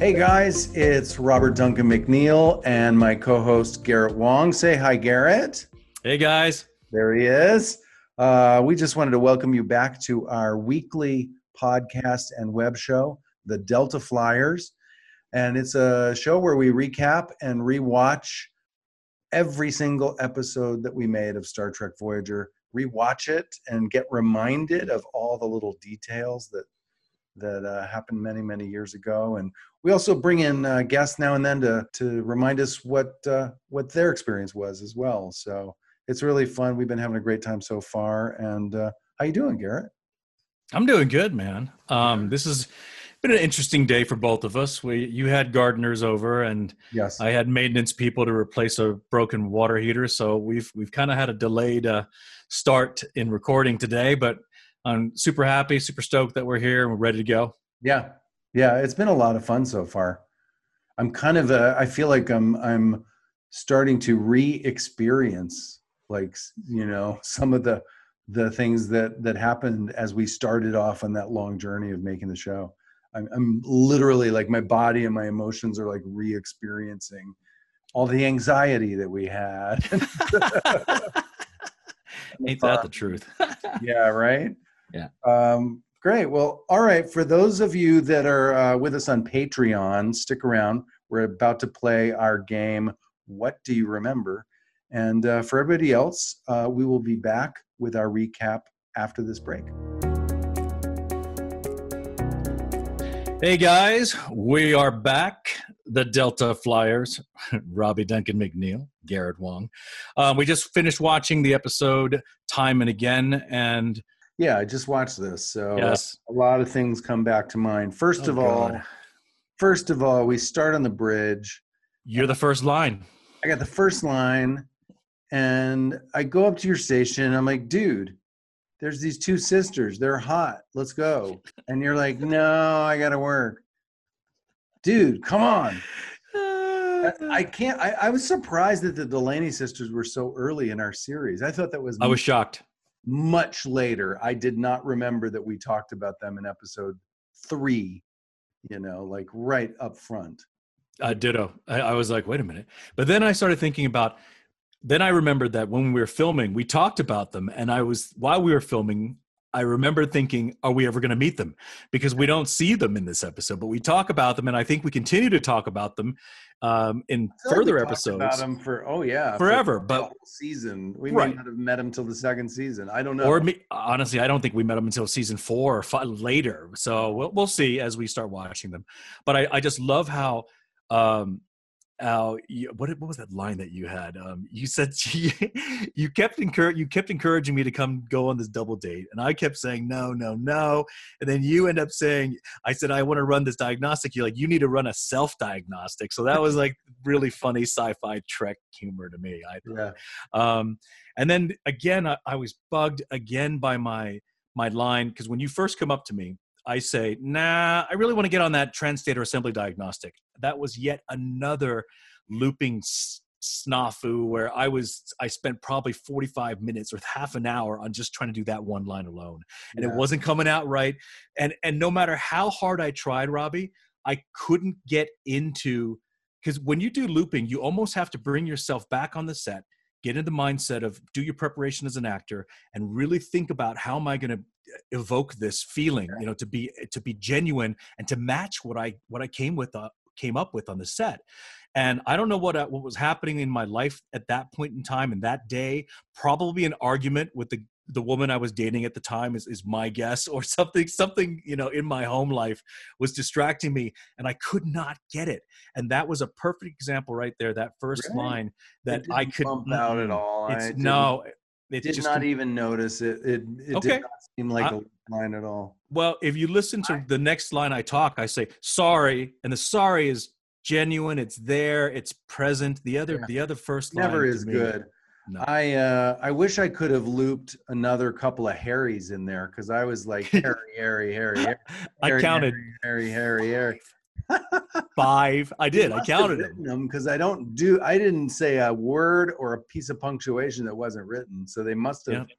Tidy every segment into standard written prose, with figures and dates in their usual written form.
Hey guys, it's Robert Duncan McNeil and my co-host Garrett Wong. Say hi, Garrett. Hey guys. There he is. We just wanted to welcome you back to our weekly podcast and web show, The Delta Flyers. And it's a show where we recap and rewatch every single episode that we made of Star Trek Voyager, rewatch it and get reminded of all the little details that happened many, many years ago. And we also bring in guests now and then to remind us what their experience was as well. So it's really fun. We've been having a great time so far. And how you doing, Garrett? I'm doing good, man. This has been an interesting day for both of us. You had gardeners over, and Yes, I had maintenance people to replace a broken water heater. So we've kind of had a delayed start in recording today, but I'm super happy, super stoked that we're here and we're ready to go. Yeah. It's been a lot of fun so far. I'm kind of I feel like I'm starting to re-experience some of the things that happened as we started off on that long journey of making the show. I'm literally like my body and my emotions are like re-experiencing all the anxiety that we had. Ain't that the truth? Yeah, right? Yeah. Great. Well, all right. For those of you that are with us on Patreon, stick around. We're about to play our game, What Do You Remember? And for everybody else, we will be back with our recap after this break. Hey guys, we are back. The Delta Flyers, Robbie Duncan McNeil, Garrett Wong. We just finished watching the episode Time and Again, and yeah, I just watched this, so yes. A lot of things come back to mind. First of all, we start on the bridge. You're the first line. I got the first line, and I go up to your station, and I'm like, dude, there's these two sisters. They're hot. Let's go. And you're like, no, I got to work. Dude, come on. I can't. I was surprised that the Delaney sisters were so early in our series. I thought that was... I was shocked. Much later. I did not remember that we talked about them in episode 3, like right up front. Ditto. I was like, wait a minute. But then I started thinking about, then I remembered that when we were filming, we talked about them. And while we were filming, I remember thinking, are we ever going to meet them? Because we don't see them in this episode, but we talk about them. And I think we continue to talk about them in further episodes. About them forever, but the whole season. We right. may not have met them till the second season. I don't know. Or honestly, I don't think we met them until season 4 or 5 later. So we'll see as we start watching them. But I just love how what was that line that you had? You said you kept encouraging me to come go on this double date, and I kept saying no, and then you end up saying, I said I want to run this diagnostic. You're like, you need to run a self-diagnostic. So that was like really funny sci-fi Trek humor to me. I thought. Yeah. And then again, I was bugged again by my line, because when you first come up to me, I say, nah, I really want to get on that trans-stator assembly diagnostic. That was yet another looping snafu where I spent probably 45 minutes or half an hour on just trying to do that one line alone. And It wasn't coming out right. And no matter how hard I tried, Robbie, I couldn't get into, because when you do looping, you almost have to bring yourself back on the set, get in the mindset of do your preparation as an actor, and really think about how am I going to evoke this feeling, to be genuine and to match what I came up with on the set. And I don't know what was happening in my life at that point in time and that day. Probably an argument with the woman I was dating at the time is my guess, or something in my home life was distracting me, and I could not get it. And that was a perfect example right there. That first line that I could bump out at all. It did just not even notice it. It okay. Did not seem like a line at all. Well, if you listen to the next line I I say sorry, and the sorry is genuine. It's there. It's present. The other first line never is good. No. I wish I could have looped another couple of Harrys in there, because I was like Harry. I counted Harry. 5. I did. I counted them because I didn't say a word or a piece of punctuation that wasn't written. So they must have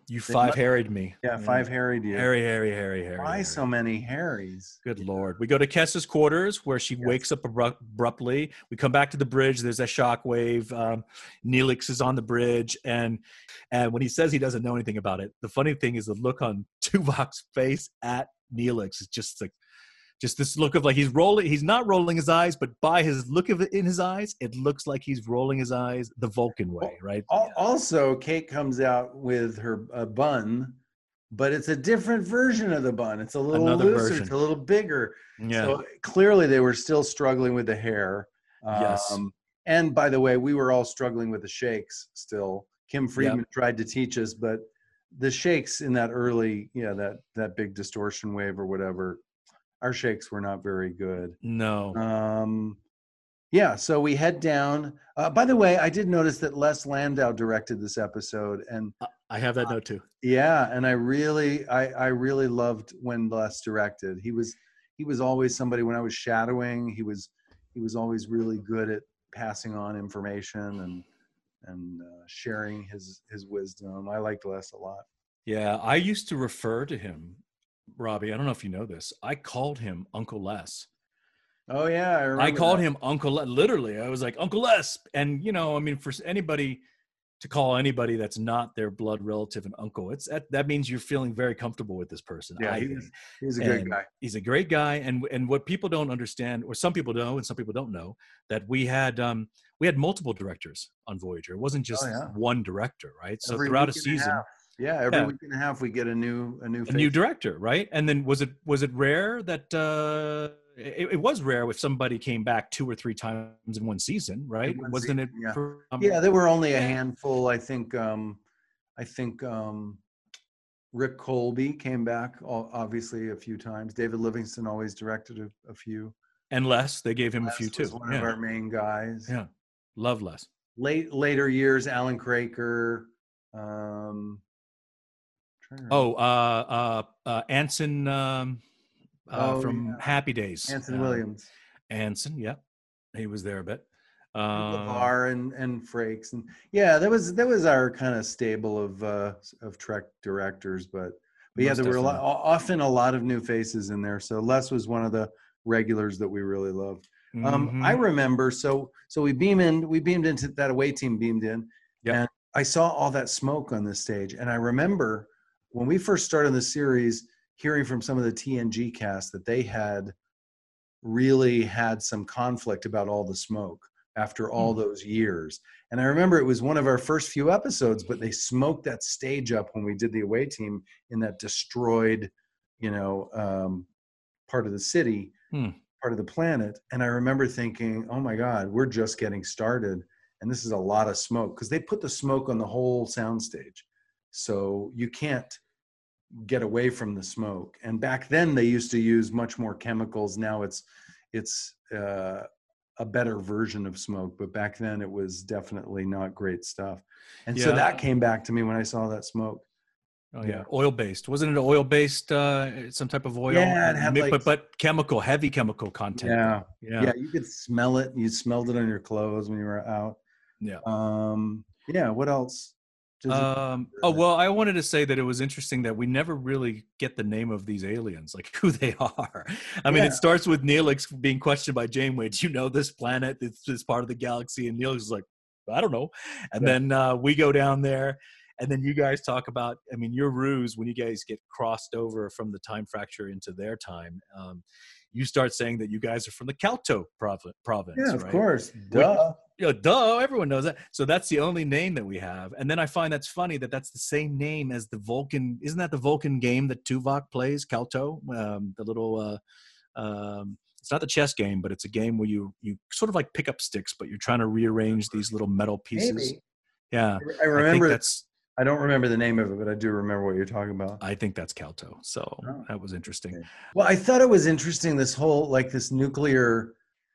You They five must, harried me. yeah, five harried you. Harry. Why so many Harrys? Good Lord. We go to Kessa's quarters where she Yes. wakes up abruptly. We come back to the bridge. There's a shockwave. Neelix is on the bridge. And when he says he doesn't know anything about it, the funny thing is the look on Tuvok's face at Neelix is just like, just this look of like he's not rolling his eyes, but by his look of it in his eyes, it looks like he's rolling his eyes the Vulcan way, right? Also, Kate comes out with her bun, but it's a different version of the bun. It's a little Another looser. version. It's a little bigger. Yeah. So clearly they were still struggling with the hair. Yes. And by the way, we were all struggling with the shakes still. Kim Friedman tried to teach us, but the shakes in that early, that big distortion wave or whatever, our shakes were not very good. No. So we head down. By the way, I did notice that Les Landau directed this episode, and I have that note too. Yeah, and I really loved when Les directed. He was always somebody when I was shadowing. He was always really good at passing on information and sharing his wisdom. I liked Les a lot. Yeah, I used to refer to him, Robbie. I don't know if you know this. I called him Uncle Les. Oh yeah, I remember. I called him Uncle Les. Literally, I was like Uncle Les, and for anybody to call anybody that's not their blood relative an uncle, that means you're feeling very comfortable with this person. Yeah, he's a good guy. He's a great guy, and what people don't understand, or some people know, and some people don't know, that we had multiple directors on Voyager. It wasn't just one director, right? So throughout a season. Every week and a half we get a new director, right? And then was it rare that it was rare if somebody came back 2 or 3 times in one season, right? Wasn't it? Yeah, there were only a handful. I think Rick Colby came back obviously a few times. David Livingston always directed a few. And Les, they gave him Les a few too. Was one of our main guys. Yeah, love Les. Later years, Alan Craker. Anson from Happy Days. Anson Williams. Anson, yeah, he was there a bit. LeVar and Frakes, and that was our kind of stable of Trek directors. But yeah, there were often a lot of new faces in there. So Les was one of the regulars that we really loved. I remember. So we beamed into that away team. Beamed in, and I saw all that smoke on this stage, and I remember when we first started the series, hearing from some of the TNG cast that they had really had some conflict about all the smoke after all those years. And I remember it was one of our first few episodes, but they smoked that stage up when we did the away team in that destroyed, part of the city, part of the planet. And I remember thinking, oh my God, we're just getting started. And this is a lot of smoke, because they put the smoke on the whole soundstage. So you can't get away from the smoke. And back then they used to use much more chemicals. Now it's a better version of smoke, but back then it was definitely not great stuff. And so that came back to me when I saw that smoke. Oh yeah, oil-based. Wasn't it oil-based? Some type of oil? Yeah, it had but heavy chemical content. Yeah. You could smell it. You smelled it on your clothes when you were out. Yeah. What else? I wanted to say that it was interesting that we never really get the name of these aliens, like who they are. I mean, it starts with Neelix being questioned by Janeway. Do you know this planet? It's this part of the galaxy. And Neelix is like, I don't know. And then we go down there. And then you guys talk about, your ruse when you guys get crossed over from the time fracture into their time. You start saying that you guys are from the Kalto province. Yeah, of right? course. Duh. Duh, everyone knows that. So that's the only name that we have. And then I find that's funny that's the same name as the Vulcan. Isn't that the Vulcan game that Tuvok plays, Kalto? The little, it's not the chess game, but it's a game where you sort of like pick up sticks, but you're trying to rearrange these little metal pieces. Maybe. Yeah. I remember I don't remember the name of it, but I do remember what you're talking about. I think that's Kalto. So that was interesting. Okay. Well, I thought it was interesting, this whole, this nuclear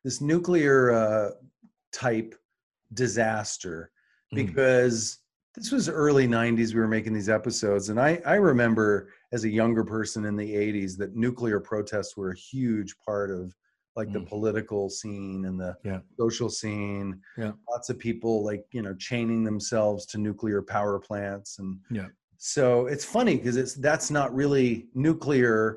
type disaster, because this was early 90s. We were making these episodes. And I remember as a younger person in the 80s that nuclear protests were a huge part of the political scene and the social scene. Lots of people chaining themselves to nuclear power plants and So it's funny because that's not really nuclear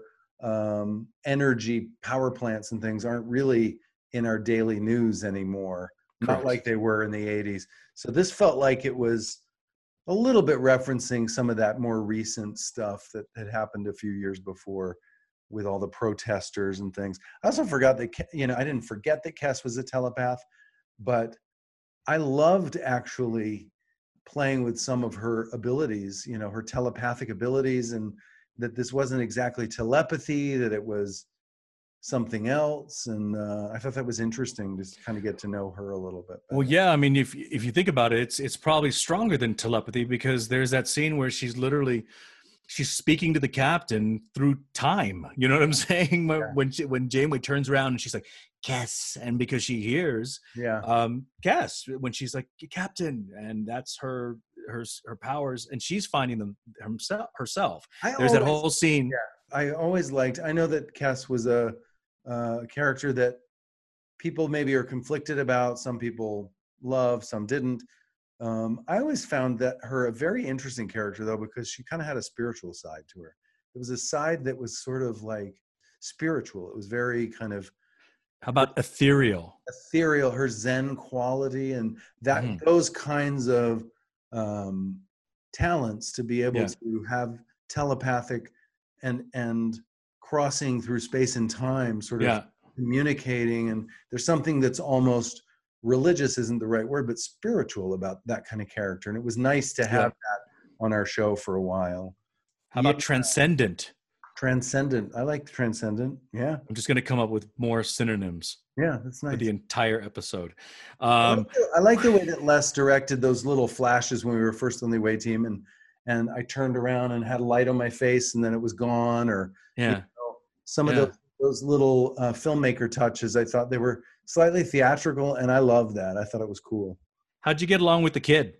energy power plants and things aren't really in our daily news anymore. Not Correct. like they were in the 80s. So this felt like it was a little bit referencing some of that more recent stuff that had happened a few years before with all the protesters and things. I also forgot that, I didn't forget that Kes was a telepath, but I loved actually playing with some of her abilities, her telepathic abilities, and that this wasn't exactly telepathy, that it was something else. And I thought that was interesting to kind of get to know her a little bit better. Well, yeah, I mean, if you think about it, it's probably stronger than telepathy, because there's that scene where she's speaking to the captain through time. You know what I'm saying? Yeah. When Janeway turns around and she's like, Kes, and because she hears Kes when she's like, Captain, and that's her powers, and she's finding them herself. There's that whole scene. Yeah, I always liked. I know that Kes was a character that people maybe are conflicted about. Some people love, some didn't. I always found that her a very interesting character, though, because she kind of had a spiritual side to her. It was a side that was sort of like spiritual. It was very kind of, how about ethereal, her Zen quality, and that those kinds of talents to be able to have telepathic and crossing through space and time, sort of communicating. And there's something that's almost religious, isn't the right word, but spiritual about that kind of character. And it was nice to have that on our show for a while. How about transcendent? Transcendent. I like transcendent. Yeah. I'm just going to come up with more synonyms. Yeah, that's nice. For the entire episode. I like the way that Les directed those little flashes when we were first on the away team, and I turned around and had a light on my face and then it was gone, or some of those little filmmaker touches. I thought they were slightly theatrical, and I love that. I thought it was cool. How'd you get along with the kid?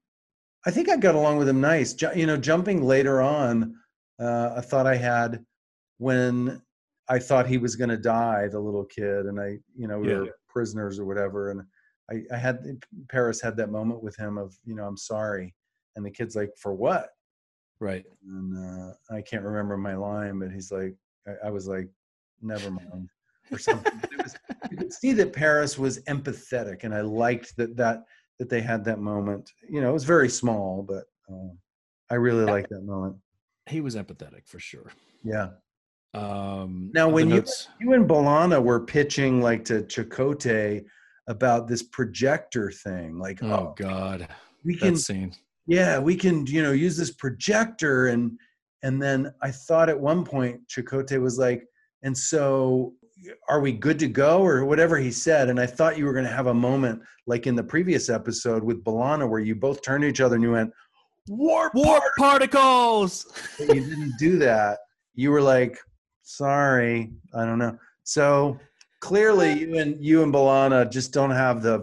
I think I got along with him nice. Jumping later on, I thought I had, when I thought he was going to die, the little kid, and we were prisoners or whatever. And I had, Paris had that moment with him of, I'm sorry. And the kid's like, for what? Right. And I can't remember my line, but he's like, I was like, never mind, or something. You could see that Paris was empathetic, and I liked that they had that moment. It was very small, but I really liked that moment. He was empathetic for sure. Yeah. Now, when you and B'Elanna were pitching like to Chakotay about this projector thing, like, oh God, we can scene. Yeah, we can, use this projector, and then I thought at one point Chakotay was like, and so are we good to go, or whatever he said? And I thought you were going to have a moment like in the previous episode with B'Elanna where you both turned to each other and you went, warp particles. But you didn't do that. You were like, sorry, I don't know. So clearly you and B'Elanna just don't have the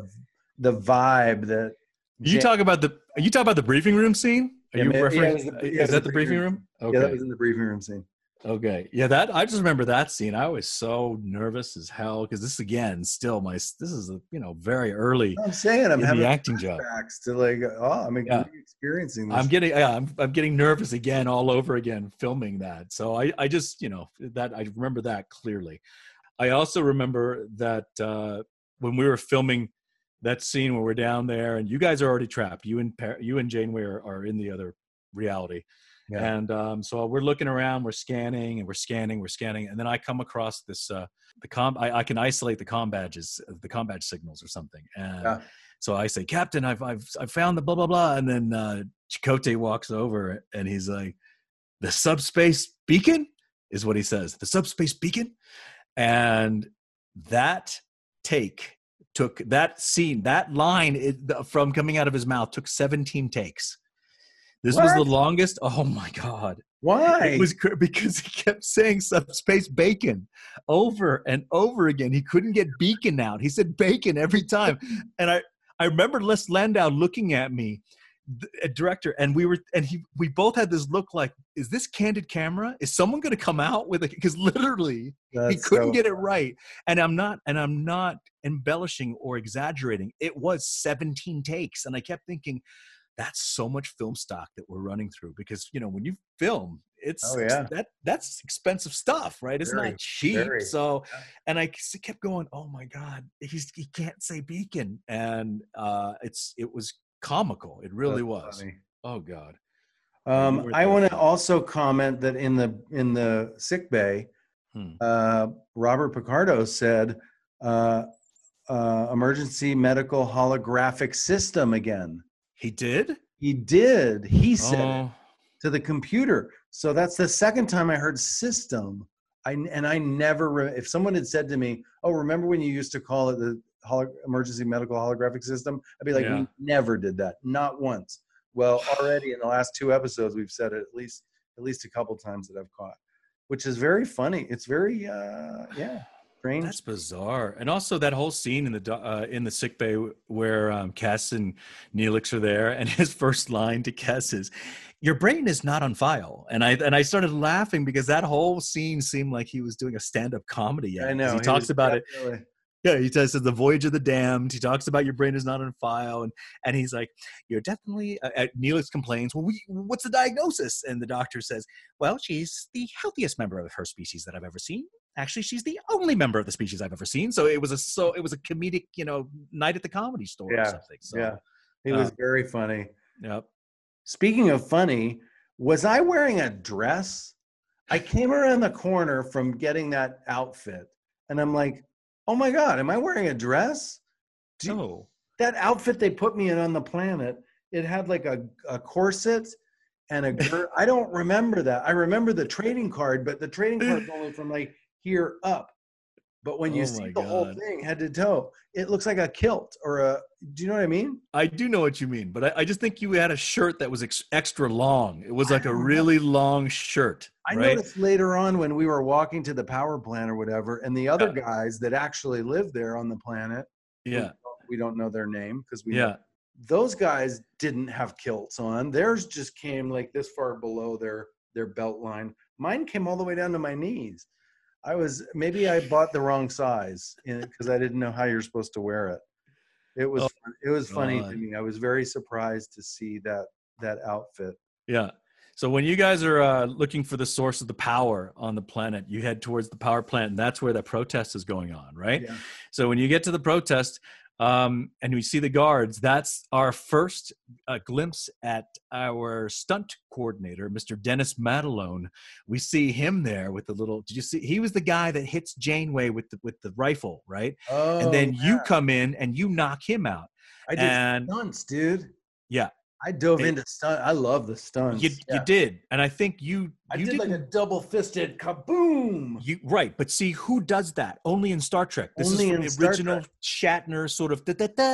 vibe that. You talk about the briefing room scene? Is that the briefing room? Okay. Yeah, that was in the briefing room scene. Okay. Yeah, I just remember that scene. I was so nervous as hell because this again, still this is very early. I'm saying I'm having the acting job to like, I'm experiencing this. I'm getting nervous again all over again filming that. So I just that I remember that clearly. I also remember that when we were filming that scene where we're down there and you guys are already trapped. You and Janeway are in the other reality. Yeah. And so we're looking around, we're scanning, and then I come across this I can isolate the comm badges, the comm badge signals or something. And so I say, Captain, I've found the blah blah blah, and then Chakotay walks over and he's like, the subspace beacon is what he says. The subspace beacon. And that took that scene, that line from coming out of his mouth took 17 takes. This was the longest. Oh my God. Why? It was because he kept saying subspace bacon over and over again. He couldn't get beacon out. He said bacon every time. And I remember Les Landau looking at me, a director, and we both had this look like, is this candid camera? Is someone going to come out with it? Because literally he couldn't get it right. And I'm not embellishing or exaggerating. It was 17 takes. And I kept thinking, that's so much film stock that we're running through, because when you film, Oh yeah, that's expensive stuff, right? It's very, not cheap. very. So, Yeah. and I kept going, oh my God, he can't say beacon. And it was comical. It really That's was. funny. Oh God. Yeah, you weren't I there want for to that. also comment that in the sick bay, Hmm. Robert Picardo said, uh, "Emergency medical holographic system again." He did? He did. He said it Oh, to the computer. So that's the second time I heard system. I never. If someone had said to me, "Oh, remember when you used to call it the emergency medical holographic system?" I'd be like, yeah. "We never did that, not once." Well, already in the last 2 episodes, we've said it at least a couple times that I've caught, which is very funny. It's very yeah, strange. That's bizarre. And also that whole scene in the sick bay where Kes and Neelix are there, and his first line to Kes is, "Your brain is not on file." And I started laughing because that whole scene seemed like he was doing a stand-up comedy I act, because know he he was talks about it. definitely. Yeah, he says the voyage of the damned. He talks about your brain is not on file, and he's like, "You're definitely." Neelix complains, "Well, what's the diagnosis?" And the doctor says, "Well, she's the healthiest member of her species that I've ever seen. Actually, she's the only member of the species I've ever seen." So it was a comedic, night at the comedy store or Yeah, something. yeah, So, he uh, was very funny. yep. Speaking of funny, was I wearing a dress? I came around the corner from getting that outfit, and I'm like, "Oh my God, am I wearing a dress?" Do, Oh. that outfit they put me in on the planet, it had like a corset and a girt. I don't remember that. I remember the trading card, but the trading card's only from like here up. But when you Oh see my the whole God. thing head to toe, it looks like a kilt or a. Do you know what I mean? I do know what you mean, but I just think you had a shirt that was extra long. It was I like a don't know. really long shirt, I right? noticed later on when we were walking to the power plant or whatever, and the other Yeah. guys that actually live there on the planet, Yeah. we don't know their name because we know Yeah. those guys didn't have kilts on. Theirs just came like this far below their belt line. Mine came all the way down to my knees. Maybe I bought the wrong size because I didn't know how you're supposed to wear it. It Oh was it was funny to God. me. I was very surprised to see that outfit. Yeah. So when you guys are looking for the source of the power on the planet, you head towards the power plant, and that's where the protest is going on, right? Yeah. So when you get to the protest, and we see the guards, that's our first glimpse at our stunt coordinator, Mr. Dennis Matalone. We see him there with the little. Did you see? He was the guy that hits Janeway with the rifle, right? And Oh then you yeah. come in and you knock him out. I did And stunts, dude. yeah, I dove it, into stunt. I love the you stunts. you Yeah. did, and I think you I you did like a didn't. double fisted kaboom. You right, but see who does that? Only in Star Trek. This is Only from in the Star original Trek. Shatner sort of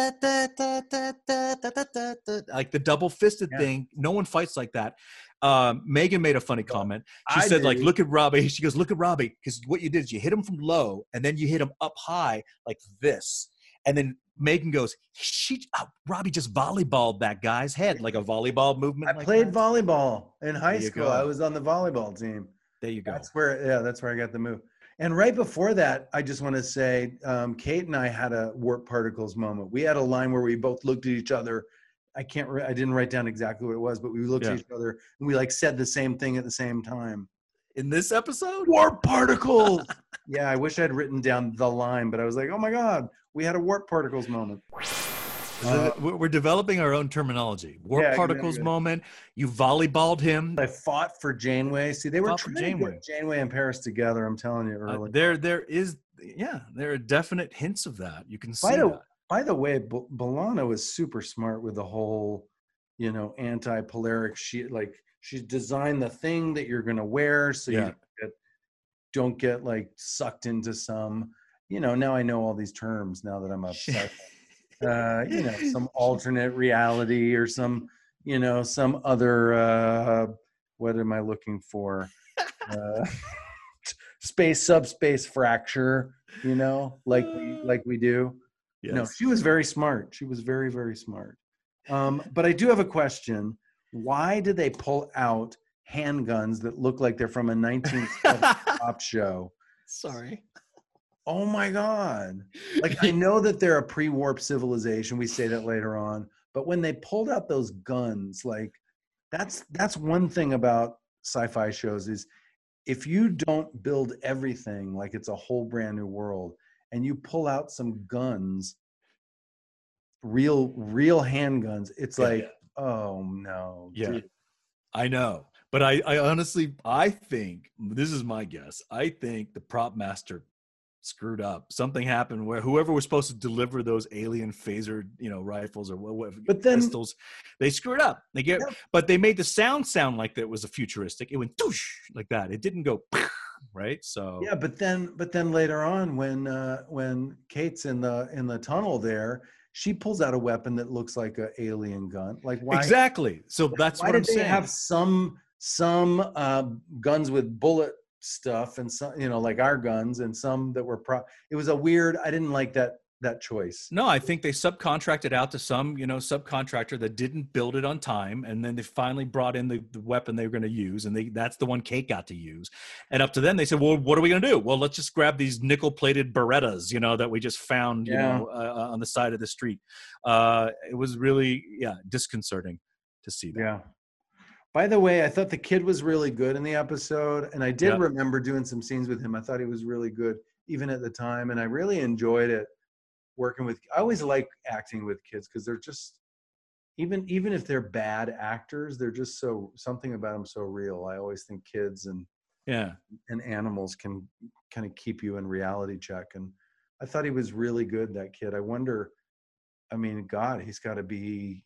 like the double fisted Yeah. thing. No one fights like that. Megan made a funny But comment. She I said, like, do. look at Robbie. She goes, look at Robbie, because what you did is you hit him from low and then you hit him up high like this. And then Megan goes, Robbie just volleyballed that guy's head like a volleyball I movement like played that. volleyball in There high you school. I go. was on the volleyball team. There you go. That's where I got the move. And right before that, I just want to say, Kate and I had a warp particles moment. We had a line where we both looked at each other. I didn't write down exactly what it was, but we looked Yeah. at each other and we like said the same thing at the same time. In this episode? Warp particles. Yeah, I wish I'd written down the line, but I was like, oh my God, we had a warp particles moment. We're developing our own terminology. Warp Yeah, particles exactly. moment. You volleyballed him. I fought for Janeway. See, they were Fought for trying to Janeway. get Janeway and Paris together. I'm telling you early. There are definite hints of that. You can By see the that. by the way, Bolano is super smart with the whole, anti-polaric. She designed the thing that you're gonna wear so Yeah. you don't get like sucked into some. Now I know all these terms now that I'm upset. Some alternate reality or some other. What am I looking for? Uh, space subspace fracture. Like we do. No, Yes. she was very smart. She was very, very smart. But I do have a question. Why did they pull out handguns that look like they're from a 1970s pop show? Sorry. Oh my God. Like, I know that they're a pre-warp civilization. We say that later on. But when they pulled out those guns, like that's one thing about sci-fi shows is if you don't build everything like it's a whole brand new world and you pull out some guns, real handguns, it's Yeah. like, oh no, Yeah. dude. I know. But I honestly, I think, this is my guess, I think the prop master screwed up. Something happened where whoever was supposed to deliver those alien phaser, rifles or whatever, But then, pistols, they screwed up. yeah, But they made the sound like that was a futuristic. It went doosh like that. It didn't go right. So yeah, but then later on, when Kate's in the tunnel there, she pulls out a weapon that looks like an alien gun. Like why? exactly. So that's Why what I'm did they saying. have some guns with bullet stuff and some, like our guns, and some that were it was a weird. I didn't like that choice. No, I think they subcontracted out to some, subcontractor that didn't build it on time, and then they finally brought in the weapon they were going to use, and that's the one Kate got to use. And up to then, they said, "Well, what are we going to do? Well, let's just grab these nickel-plated Berettas, that we just found, on the side of the street." It was really, disconcerting to see that. Yeah. By the way, I thought the kid was really good in the episode, and I did remember doing some scenes with him. I thought he was really good even at the time, and I really enjoyed it working with. I always like acting with kids because they're just, even if they're bad actors, they're just something about them so real. I always think kids and animals can kind of keep you in reality check, and I thought he was really good, that kid. I wonder, I mean, God, he's got to be,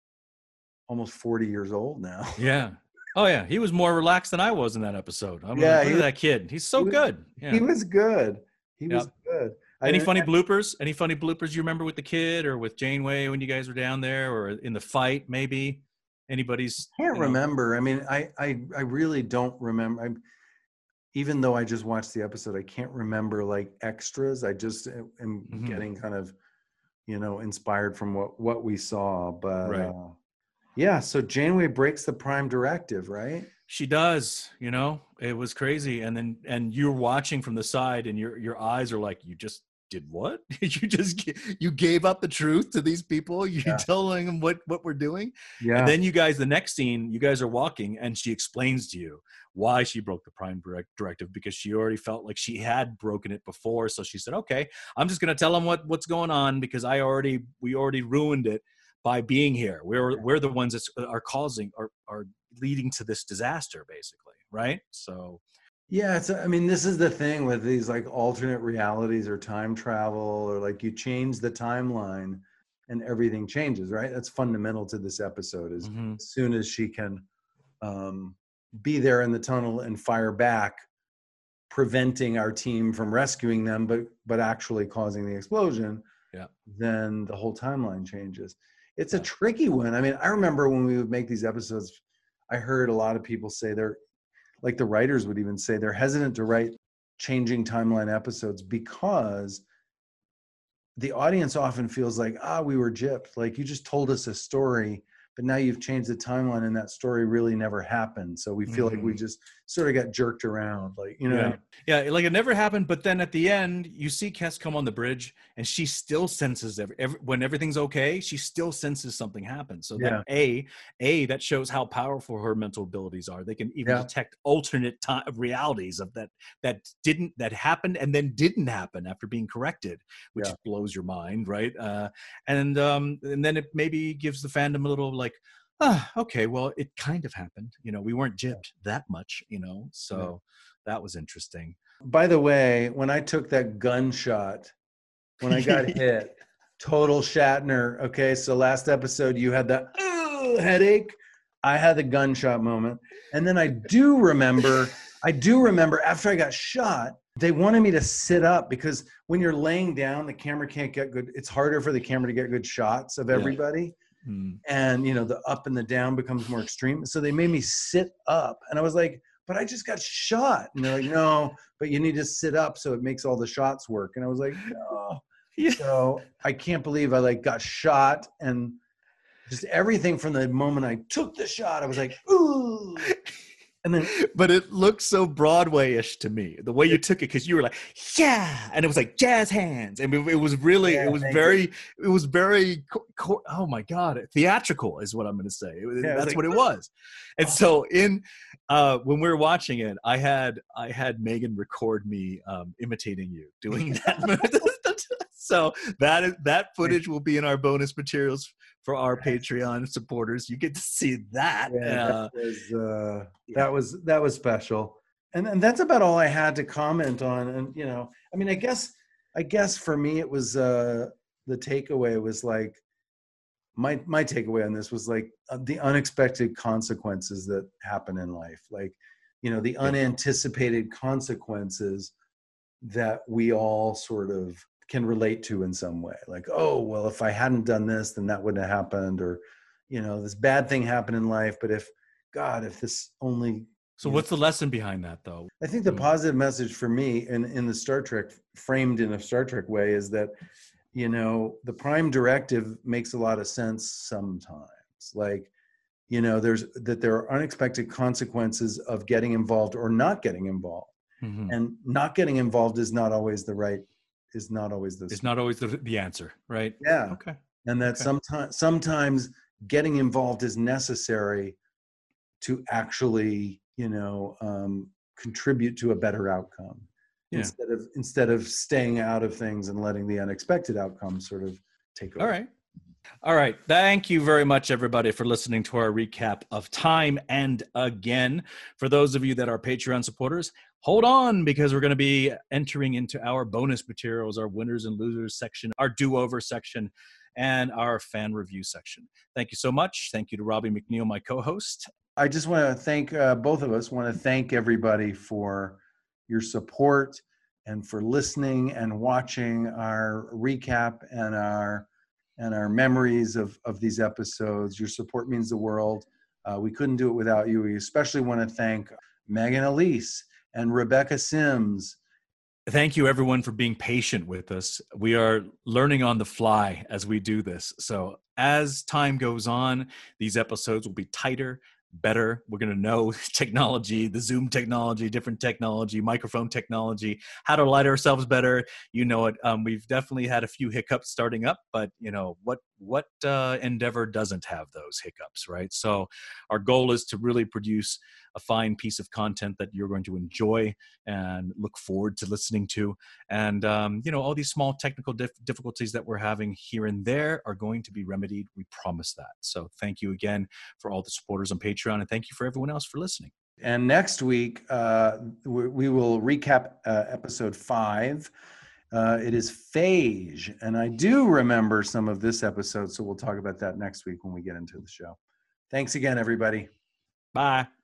almost 40 years old now. Yeah. Oh yeah, he was more relaxed than I was in that episode. Look at that kid. He's so good. Yeah. He was good. He was good. Any funny bloopers? Any funny bloopers you remember with the kid or with Janeway when you guys were down there, or in the fight maybe? Anybody's? I can't remember. I mean, I really don't remember. Even though I just watched the episode, I can't remember like extras. I just am getting kind of, inspired from what we saw. But right. Yeah, so Janeway breaks the Prime Directive, right? She does. It was crazy, and you're watching from the side, and your eyes are like, you just did what? you gave up the truth to these people? You're telling them what we're doing? Yeah. And then you guys, the next scene, you guys are walking, and she explains to you why she broke the Prime Directive, because she already felt like she had broken it before. So she said, "Okay, I'm just going to tell them what's going on because we already ruined it." By being here, we're the ones that are causing are leading to this disaster, basically, right? So, yeah, this is the thing with these like alternate realities or time travel, or like you change the timeline and everything changes, right? That's fundamental to this episode. Is as soon as she can be there in the tunnel and fire back, preventing our team from rescuing them, but actually causing the explosion, then the whole timeline changes. It's a tricky one. I mean, I remember when we would make these episodes, I heard a lot of people say like the writers would even say they're hesitant to write changing timeline episodes because the audience often feels like, we were gypped. Like you just told us a story, but now you've changed the timeline and that story really never happened. So we feel like we just sort of got jerked around, like, Yeah, like it never happened. But then at the end, you see Kes come on the bridge and she still senses when everything's okay, she still senses something happened. So that that shows how powerful her mental abilities are. They can even detect alternate realities of that happened and then didn't happen after being corrected, which blows your mind, right? And then it maybe gives the fandom a little like, okay, well, it kind of happened. We weren't gypped that much, so that was interesting. By the way, when I took that gunshot, when I got hit, total Shatner. Okay, so last episode you had the headache. I had the gunshot moment. And then I do remember after I got shot, they wanted me to sit up because when you're laying down, the camera can't get good. It's harder for the camera to get good shots of everybody. And the up and the down becomes more extreme. So they made me sit up, and I was like, but I just got shot. And they're like, no, but you need to sit up so it makes all the shots work. And I was like, no. So I can't believe I got shot, and just everything from the moment I took the shot, I was like, ooh. And then But it looked so Broadway-ish to me, the way you took it, because you were like, yeah, and it was like jazz hands, and it was really, yeah, thank you. it was very, oh my God, theatrical is what I'm going to say. Yeah, it was That's like, what it was. And so when we were watching it, I had Megan record me imitating you doing that. So that footage will be in our bonus materials for our Patreon supporters. You get to see that. yeah, that was special. And that's about all I had to comment on. And I mean, I guess for me it was the takeaway was like my takeaway on this was like the unexpected consequences that happen in life, like the unanticipated consequences that we all sort of can relate to in some way, like, oh well, if I hadn't done this, then that wouldn't have happened, or this bad thing happened in life, but if this only. So what's the lesson behind that, though? I think the positive message for me in the Star Trek, framed in a Star Trek way, is that the prime directive makes a lot of sense sometimes, like there are unexpected consequences of getting involved or not getting involved. Mm-hmm. And not getting involved is not always the answer, right? Yeah. Okay. And that sometimes getting involved is necessary to actually contribute to a better outcome, instead of staying out of things and letting the unexpected outcome sort of take over. All right. Thank you very much, everybody, for listening to our recap of Time and Again. For those of you that are Patreon supporters, hold on, because we're going to be entering into our bonus materials, our winners and losers section, our do-over section, and our fan review section. Thank you so much. Thank you to Robbie McNeil, my co-host. I just want to thank both of us. Want to thank everybody for your support and for listening and watching our recap and our memories of these episodes. Your support means the world. We couldn't do it without you. We especially want to thank Megan Elise and Rebecca Sims. Thank you, everyone, for being patient with us. We are learning on the fly as we do this. So as time goes on, these episodes will be tighter, better. We're going to know technology, the Zoom technology, different technology, microphone technology, how to light ourselves better. We've definitely had a few hiccups starting up, but what endeavor doesn't have those hiccups, right? So our goal is to really produce a fine piece of content that you're going to enjoy and look forward to listening to. And, all these small technical difficulties that we're having here and there are going to be remedied. We promise that. So thank you again for all the supporters on Patreon, and thank you for everyone else for listening. And next week, we will recap episode 5. It is Phage, and I do remember some of this episode, so we'll talk about that next week when we get into the show. Thanks again, everybody. Bye.